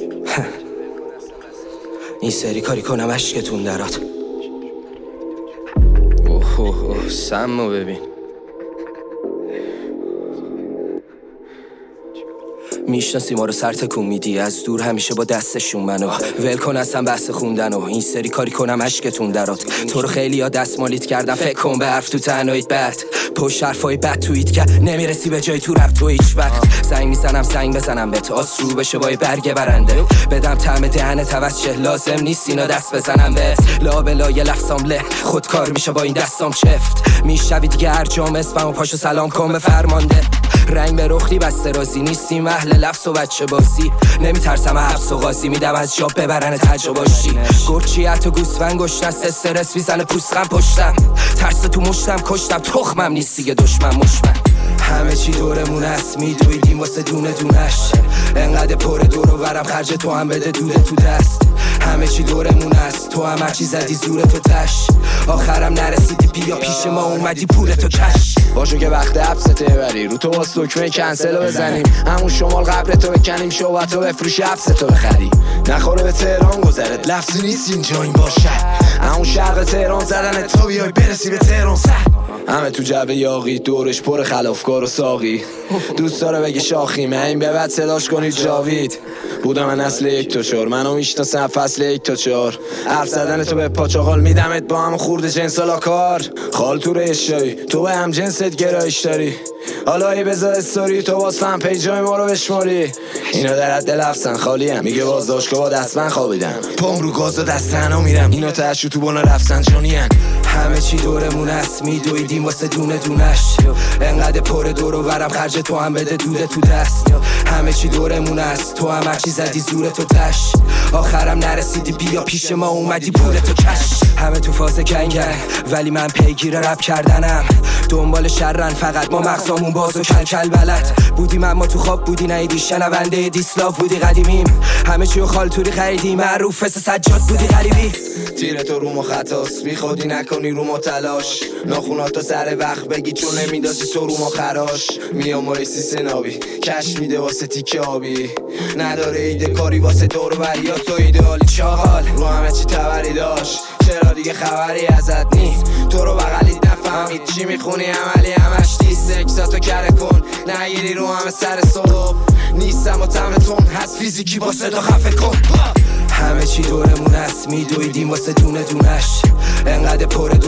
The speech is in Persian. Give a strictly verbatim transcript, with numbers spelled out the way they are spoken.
این سری کاری کنم عشقتون درات. اوه اوه اوه سمو ببین. میشناسی ما رو سر تکون میدی از دور همیشه با دستشون منو ول کن اصلا بحث خوندن و این سری کاری کنم عشقتون درات. تو رو خیلی ها دستمالیت کردم فکر کن به حرف تو تنهاییت بعد پشت حرفای بد توییت که نمیرسی به جای تو رفت تو هیچ وقت. زنگ میزنم زنگ بزنم بهت آس رو بشه با برگ برنده بدم طعم دهنت عوض شه لازم نیست اینا دست بزنم بهت لا بلا یه لفظام له خودکار میشه با این دستام چفت میشوی دیگه هر جام اسمم و پاشو سلام کن به فرمانده. رنگ به رخی بسته رازی نیستیم اهل لفظ و بچه بازی نمیترسم حبس و قاضی میدم از جاب ببرن تجا باشی گرچیت و گوسفند گشت است استرس میزنه پوستم پشتم ترس تو مشتم کشتم تخمم نیست دیگه دشمن مشمن. همه چی دورمون است میدویدیم واسه دونه دونش انقدر پر دور و برم خرج تو هم بده دوده تو دست. همه چی دورمون است تو هم هرچی زدی زور تو تش آخرم نرسیدی بیا پیش ما اومدی پول تو کش. باشو که وقت حبسته بری رو تو باز دکمه کنسل رو بزنیم همون شمال قبر تو بکنیم شوبت رو بفروشی حبس تو بخری نخوره به تهران گذرت لفظی نیست اینجا این باشه همون شرق تهران زدن تو بیای برسی به تهران سه همه تو جبه یاقی دورش پر خلافکار و ساقی دوست داره بگه شاخیم این به بعد صداش کنید جاوید بودم من اصل یک تا چار منو میشناسم فصل یک تا چار حرف زدن تو به پاچاقال میدمت با هم خورده جنسالا کار خال تو ریشایی تو به هم جنست گرایش داری حالا ای بذار استوری تو باز فهم پیجای ما رو بشماری اینا در حد لفظن خالی هم میگه باز داشت که با دست من خوابیدم پام رو گاز و دست تنها میرم اینا تشو تو بانا رفتن جانی هن. همه چی دورمون است میدویدیم واسه دونه دونش انقدر پر دور و برم خرج تو هم بده دوده تو دست. همه چی دورمون است تو هم هرچی زدی زور تو تش آخرم نرسیدی بیا پیش ما اومدی پول تو کش. همه تو فاز کنگن ولی من پیگیر رپ کردنم دنبال شرن فقط ما مغزامون باز و کل کل بلد بودیم اما تو خواب بودی نیدی شنونده دیسلاف بودی قدیمیم همه چیو خالتوری خریدی معروف فس سجاد بودی غریبی تیر تو رو ما خطاست بی خودی نکنی رو ما تلاش ناخوناتو سر وقت بگی چون نمیدازی تو رو ما خراش میام و ریسی سنابی کش میده واسه تیکه آبی نداره ایده کاری واسه دور بریا تو ایدئالی چاقال رو همه چی تبری داشت چرا دیگه خبری ازت نیست تو رو بغلیت نفهمید چی میخونی عملی همش دیست اکساتو کره کن نگیری رو همه سر صبح نیستم و تمتون هست فیزیکی با صدا خفه کن. همه چی دورمون است میدویدیم واسه دونه دونش انقدر پر دور